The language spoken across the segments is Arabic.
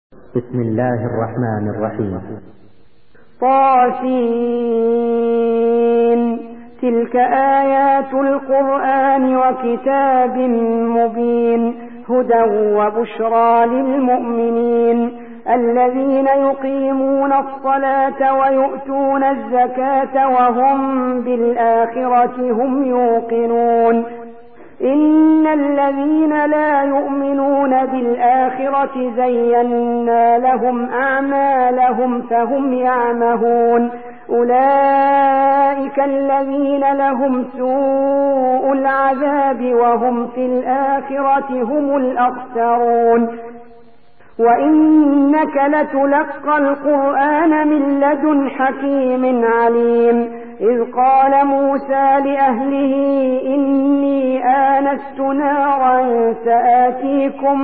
بسم الله الرحمن الرحيم. طاسين. تلك آيات القرآن وكتاب مبين هدى وبشرى للمؤمنين الذين يقيمون الصلاة ويؤتون الزكاة وهم بالآخرة هم يوقنون. إن الذين لا يؤمنون بالآخرة زينا لهم أعمالهم فهم يعمهون. أولئك الذين لهم سوء العذاب وهم في الآخرة هم الأخسرون. وإنك لتلقى القرآن من لدن حكيم عليم. إذ قال موسى لأهله إني آنست نارا سآتيكم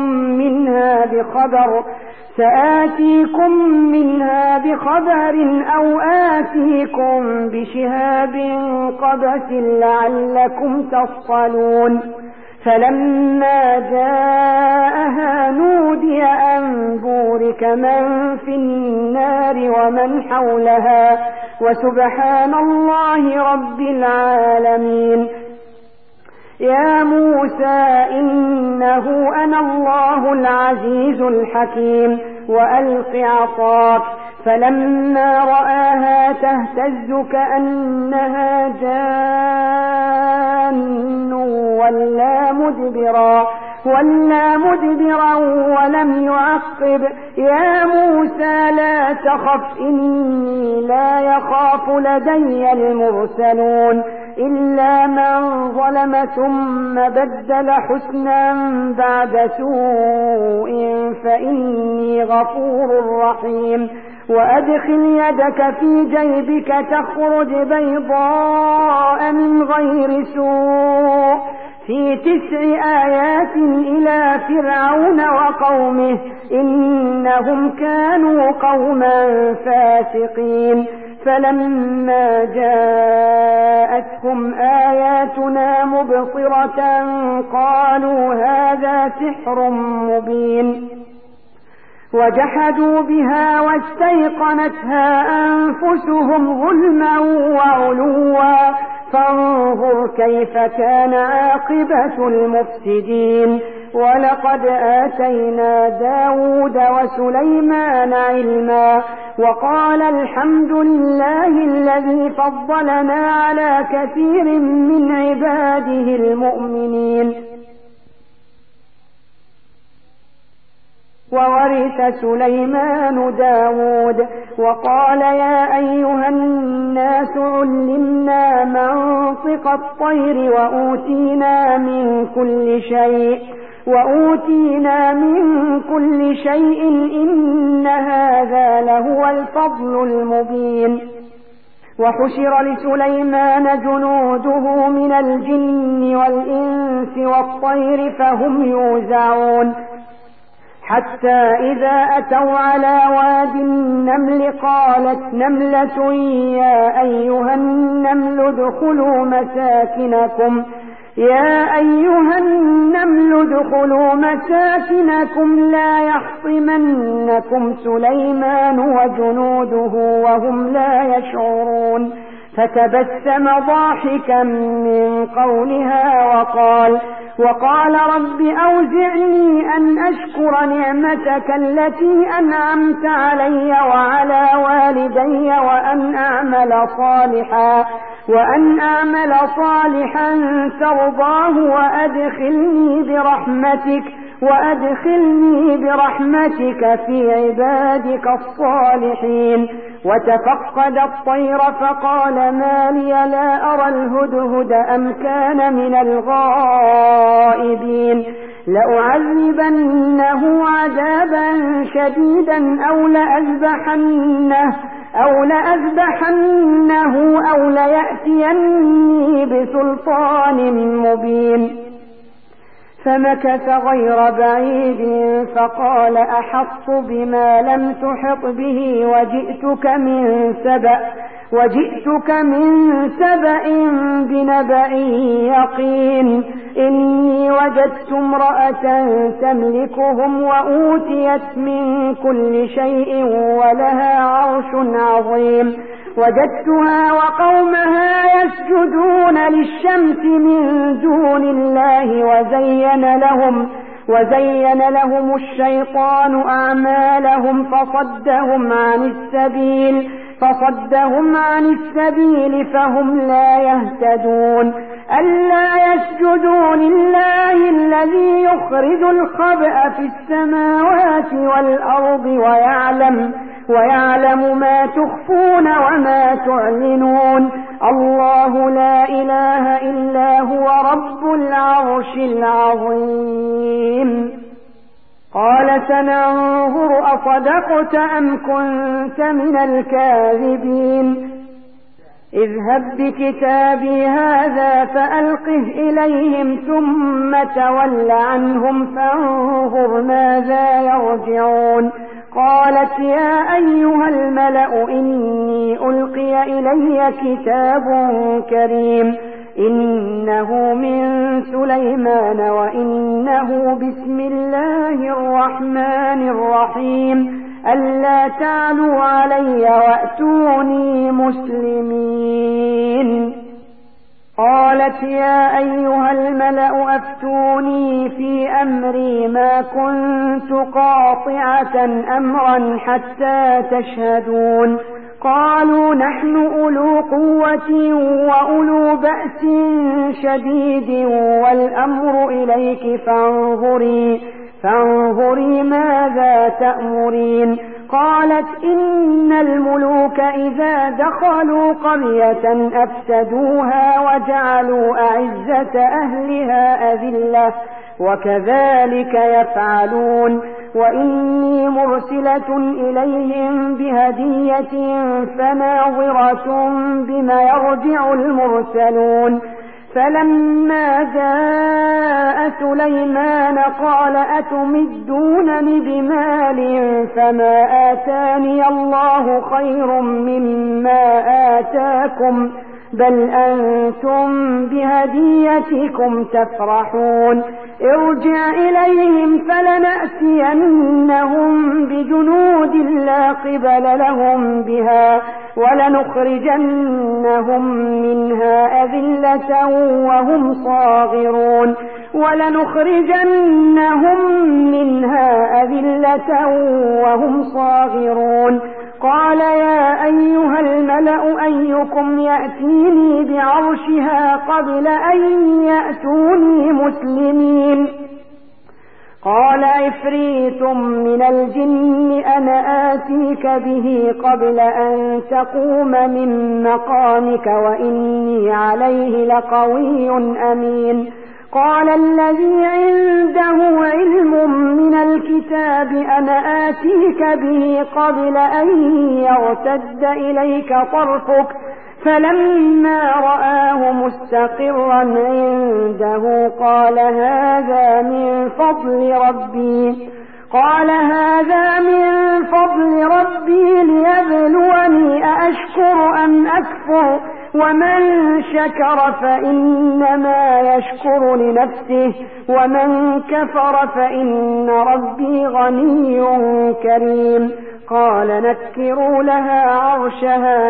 منها بخبر أو آتيكم بشهاب قبس لعلكم تصطلون. فلما جاءها نودي أن بورك من في النار ومن حولها وسبحان الله رب العالمين. يا موسى إنه أنا الله العزيز الحكيم وألق عصاك. فلما رآها تهتز كأنها جان ولا مدبرا ولم يعقب. يا موسى لا تخف إني لا يخاف لدي المرسلون إلا من ظلم ثم بدل حسنا بعد سوء فإني غفور رحيم. وأدخل يدك في جيبك تخرج بيضاء من غير سوء في 9 آيات إلى فرعون وقومه إنهم كانوا قوما فاسقين. فلما جاءتهم آياتنا مبصرة قالوا هذا سحر مبين. وجحدوا بها واستيقنتها أنفسهم ظلما وعلوا فانظر كيف كان عاقبة المفسدين. ولقد آتينا داود وسليمان علما وقال الحمد لله الذي فضلنا على كثير من عباده المؤمنين. وورث سليمان داود وقال يا أيها الناس علمنا منطق الطير وأوتينا من كل شيء إن هذا لهو الفضل المبين. وحشر لسليمان جنوده من الجن والإنس والطير فهم يوزعون حتى إذا أتوا على واد النمل قالت نملة يا أيها النمل ادخلوا مساكنكم لا يحطمنكم سليمان وجنوده وهم لا يشعرون. فتبسم ضاحكا من قولها وقال رب أوزعني أن أشكر نعمتك التي أنعمت علي وعلى والدي وأن أعمل صالحا ترضاه وأدخلني برحمتك في عبادك الصالحين. وتفقد الطير فقال ما لي لا أرى الهدهد أم كان من الغائبين. لأعذبنه عذابا شديدا أو لأذبحنه أو ليأتيني بسلطان مبين. فمكث غير بعيد فقال أحطت بما لم تحط به وجئتك من سبأ بنبأ يقين إني وجدت امرأة تملكهم وأوتيت من كل شيء ولها عرش عظيم وجدتها وقومها يسجدون للشمس من دون الله وزين لهم الشيطان أعمالهم فصدهم عن السبيل فهم لا يهتدون ألا يسجدوا لله الذي يخرج الخبأ في السماوات والأرض ويعلم ما تخفون وما تعلنون الله لا إله إلا هو رب العرش العظيم قال سننظر أصدقت أم كنت من الكاذبين اذهب بكتابي هذا فألقه إليهم ثم تول عنهم فانظر ماذا يرجعون قالت يا أيها الملأ إني ألقي إلي كتاب كريم إنه من سليمان وإنه بسم الله الرحمن الرحيم ألا تعلوا علي وأتوني مسلمين قالت يا أيها الملأ أفتوني في أمري ما كنت قاطعة أمرا حتى تشهدون قالوا نحن أولو قوة وأولو بأس شديد والأمر إليك فانظري ماذا تأمرين قالت إن الملوك إذا دخلوا قرية أفسدوها وجعلوا أعزة أهلها أذلة وكذلك يفعلون وإني مرسلة إليهم بهدية فناظرة بما يرجع المرسلون فلما جاء سليمان قال أتمدونني بمال فما آتاني الله خير مما آتاكم بل أنتم بهديتكم تفرحون ارجع إليهم فلنأتينهم بجنود لا قبل لهم بها ولنخرجنهم منها أذلة وهم صاغرون قال يا أيها الملأ أيكم يأتيني بعرشها قبل أن يأتوني مسلمين قال عفريت من الجن أنا آتيك به قبل أن تقوم من مقامك وإني عليه لقوي أمين قال الذي عنده علم من الكتاب أنا آتيك به قبل أن يرتد إليك طرفك فلما رآه مستقرا عنده قال هذا من فضل ربي ليبلوني أأشكر أم أكفر ومن شكر فإنما يشكر لنفسه ومن كفر فإن ربي غني كريم قال نكروا لها عرشها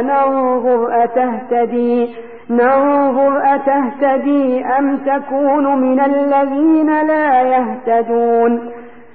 ننظر أتهتدي أم تكون من الذين لا يهتدون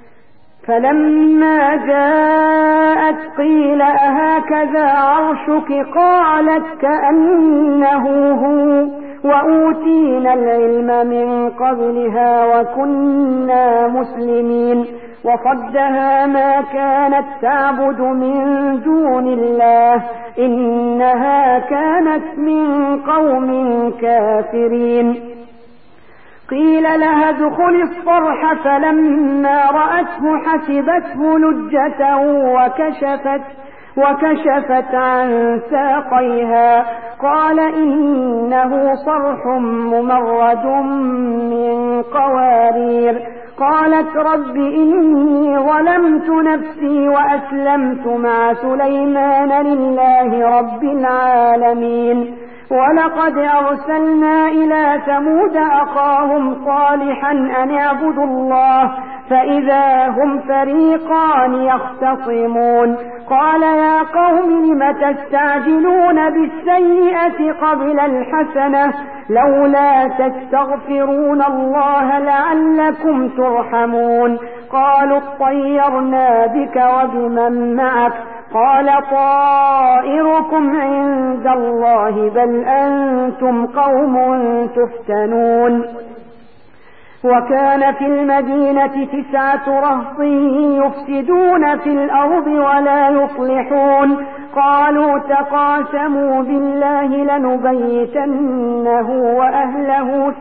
فلما جاءت قيل أهكذا عرشك قالت كأنه هو وأوتينا العلم من قبلها وكنا مسلمين وصدها ما كانت تعبد من دون الله إنها كانت من قوم كافرين قيل لها ادخل الصرح فلما رأته حسبته لجة وكشفت عن ساقيها قال إنه صرح ممرد من قوارير. قالت رب إني ظلمت نفسي وأسلمت مع سليمان لله رب العالمين. ولقد أرسلنا إلى ثمود أخاهم صالحا أن اعبدوا الله فإذا هم فريقان يختصمون. قال يا قوم لم تستعجلون بالسيئة قبل الحسنة لولا تستغفرون الله لعلكم ترحمون. قالوا اطيرنا بك وبمن معك قال طائركم عند الله بل أنتم قوم تفتنون. وكان في المدينة 9 رهط يفسدون في الأرض ولا يصلحون. قالوا تقاسموا بالله لنبيتنه وأهله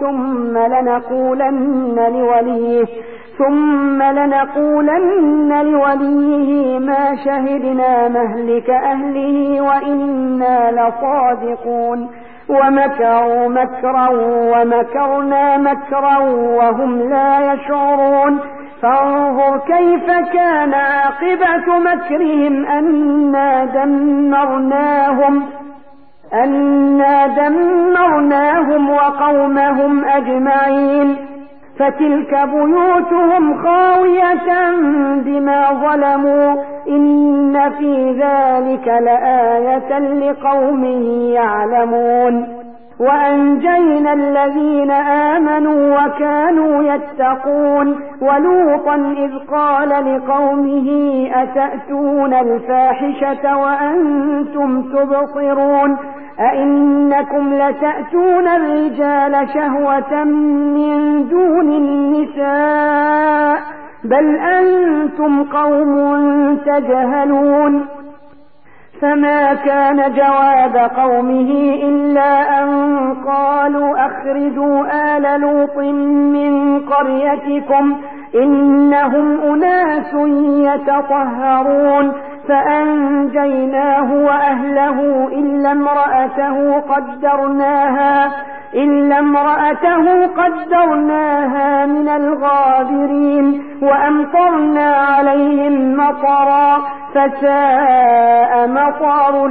ثم لنقولن لوليه ما شهدنا مهلك أهله وإنا لصادقون. ومكروا مكرا ومكرنا مكرا وهم لا يشعرون. فانظر كيف كان عاقبة مكرهم أنا دمرناهم وقومهم أجمعين. فتلك بيوتهم خاوية بما ظلموا إن في ذلك لآية لقوم يعلمون. وأنجينا الذين آمنوا وكانوا يتقون. ولوطا إذ قال لقومه أتأتون الفاحشة وأنتم تبصرون أئنكم لتأتون الرجال شهوة من دون النساء بل أنتم قوم تجهلون. فما كان جواب قومه إلا أن قالوا أخرجوا آل لوط من قريتكم إنهم أناس يتطهرون. فأنجيناه وأهله إلا امرأته قدرناها من الغابرين. وأمطرنا عليهم مطرا فساء مطر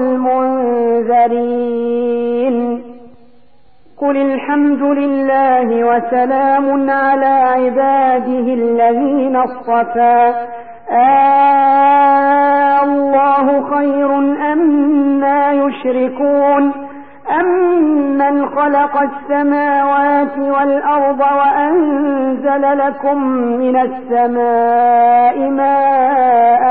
المنذرين. قل الحمد لله وسلام على عباده الذين اصطفى الله خير أما يشركون. أمن خلق السماوات والأرض وأنزل لكم من السماء ماء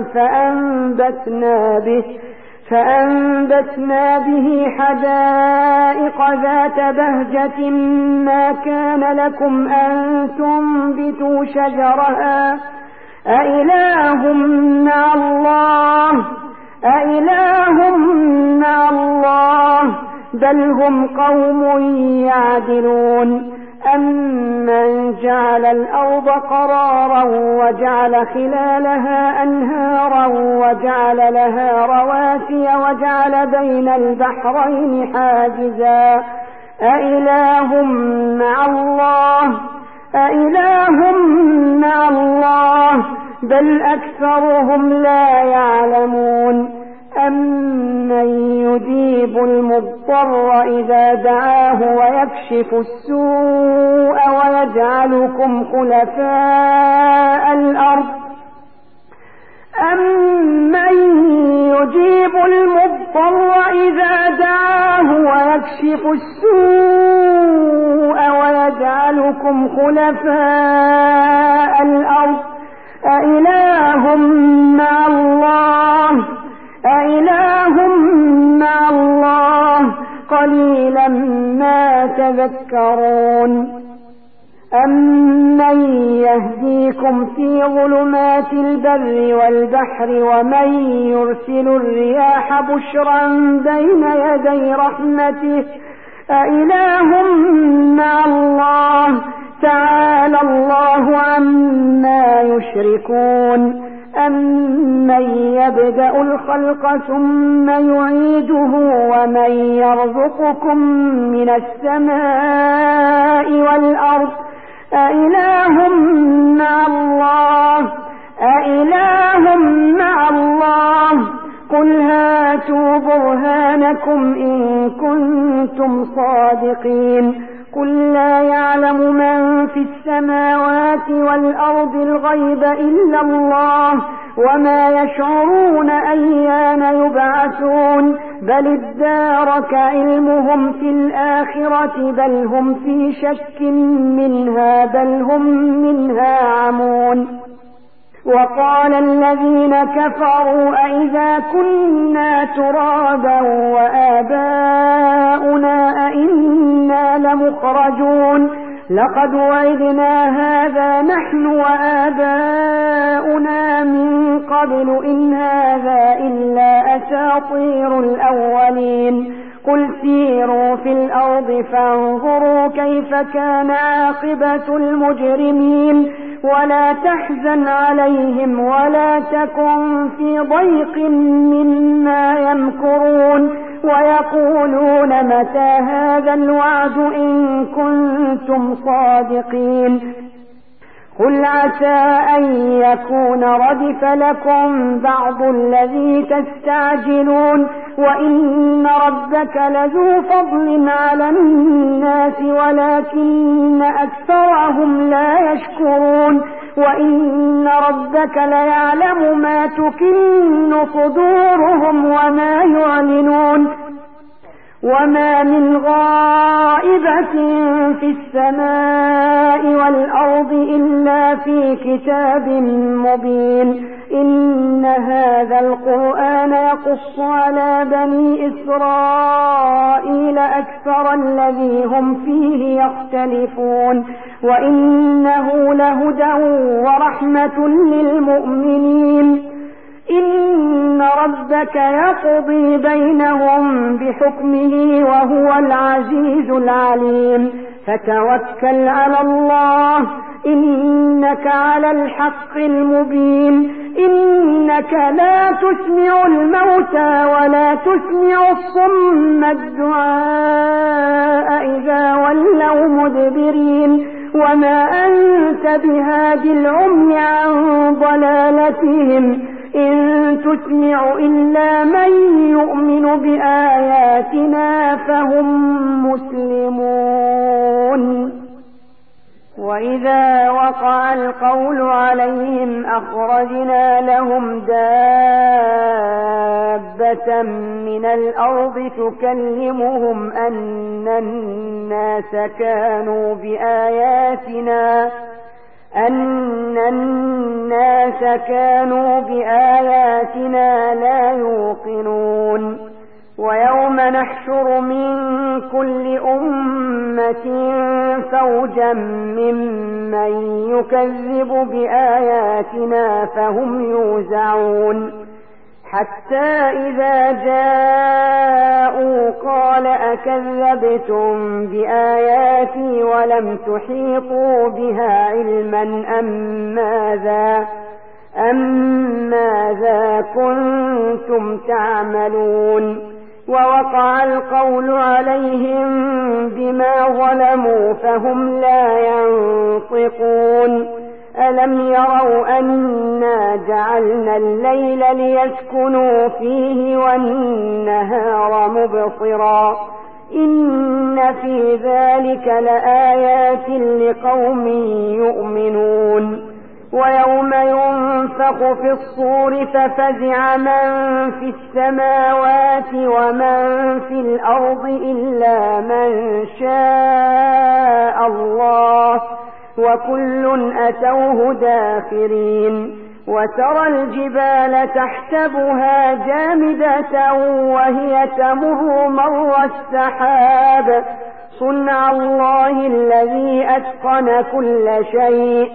فأنبتنا به حدائق ذات بهجة ما كان لكم أن تنبتوا شجرها أإله مع الله بل هم قوم يعدلون. أمن جعل الأرض قرارا وجعل خلالها أنهارا وجعل لها رواسي وجعل بين البحرين حاجزا أإله مع الله بل أكثرهم لا يعلمون. أمن يجيب المضطر إذا دعاه ويكشف السوء ويجعلكم خلفاء الأرض أمن يجيب المضطر إذا دعاه ويكشف السوء ويجعلكم خلفاء الأرض أإله مع الله قليلا ما تذكرون. أمن يهديكم في ظلمات البر والبحر ومن يرسل الرياح بشرا بين يدي رحمته أإله مع الله تعالى الله عما يشركون. أمن يبدأ الخلق ثم يعيده ومن يرزقكم من السماء والأرض أإله مع الله قل هاتوا برهانكم إن كنتم صادقين قل لا يعلم من في السماوات والأرض الغيب إلا الله وما يشعرون أيان يبعثون بل ادارك علمهم في الآخرة بل هم في شك منها بل هم منها عمون وقال الذين كفروا أئذا كنا ترابا وآباؤنا أئنا لمخرجون لقد وعدنا هذا نحن وآباؤنا من قبل إن هذا إلا أساطير الأولين قل سيروا في الأرض فانظروا كيف كان عاقبة المجرمين ولا تحزن عليهم ولا تكن في ضيق مما يمكرون ويقولون متى هذا الوعد إن كنتم صادقين قل عسى أن يكون ردف لكم بعض الذي تستعجلون وإن ربك لذو فضل على الناس ولكن أكثرهم لا يشكرون وإن ربك ليعلم ما تكن صدورهم وما يعلنون وما من غائبة في السماء والأرض إلا في كتاب مبين إن هذا القرآن يقص على بني إسرائيل أكثر الذي هم فيه يختلفون وإنه لهدى ورحمة للمؤمنين إن ربك يقضي بينهم بحكمه وهو العزيز العليم فتوكل على الله إنك على الحق المبين إنك لا تسمع الموتى ولا تسمع الصم الدعاء إذا ولوا مدبرين وما أنت بهاد العمي عن ضلالتهم إن تسمع إلا من يؤمن بآياتنا فهم مسلمون وإذا وقع القول عليهم أخرجنا لهم دابة من الأرض تكلمهم أن الناس كانوا بآياتنا لا يوقنون ويوم نحشر من كل أمة فوجا ممن يكذب بآياتنا فهم يوزعون حتى إذا جاءوا قال أكذبتم بآياتي ولم تحيطوا بها علما أم ماذا كنتم تعملون ووقع القول عليهم بما ظلموا فهم لا ينطقون ألم يروا أنا جعلنا الليل ليسكنوا فيه والنهار مبصرا إن في ذلك لآيات لقوم يؤمنون ويوم ينفخ في الصور ففزع من في السماوات ومن في الأرض إلا من شاء الله وكل أتوه داخرين وترى الجبال تحسبها جامدة وهي تمر مر السحاب صنع الله الذي أتقن كل شيء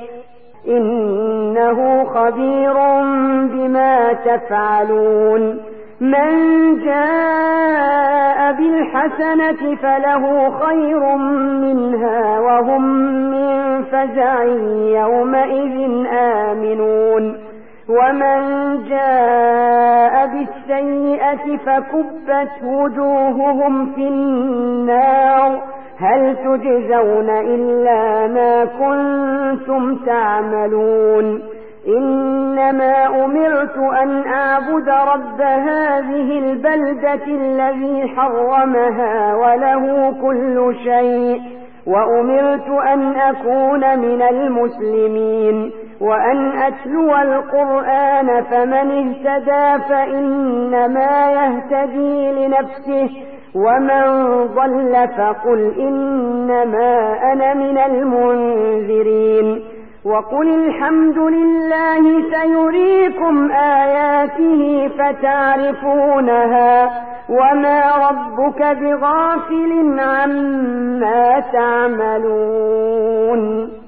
إنه خبير بما تفعلون من جاء بالحسنة فله خير منها وهم من فزع يومئذ آمنون ومن جاء بالسيئة فكبت وجوههم في النار هل تجزون إلا ما كنتم تعملون إنما أمرت أن أعبد رب هذه البلدة الذي حرمها وله كل شيء وأمرت أن أكون من المسلمين وأن أتلو القرآن فمن اهتدى فإنما يهتدي لنفسه ومن ضل فقل إنما أنا من المنذرين وقل الحمد لله سيريكم آياته فتعرفونها وما ربك بغافل عما تعملون